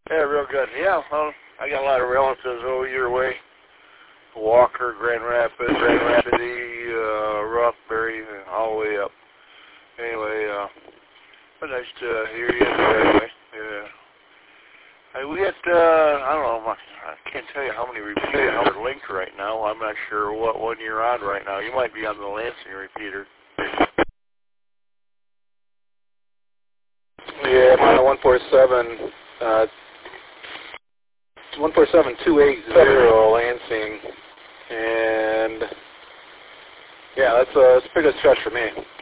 Yeah, real good. Yeah, well, I got a lot of relatives over your way. Walker, Grand Rapids, Rothbury, all the way up. Anyway, but nice to hear you anyway. Yeah. Hey, we got, I don't know, I can't tell you how many repeaters are linked right now. I'm not sure what one you're on right now. You might be on the Lansing repeater. Yeah, I'm on the 147, 147-280 Lansing, and yeah, that's a pretty good stretch for me.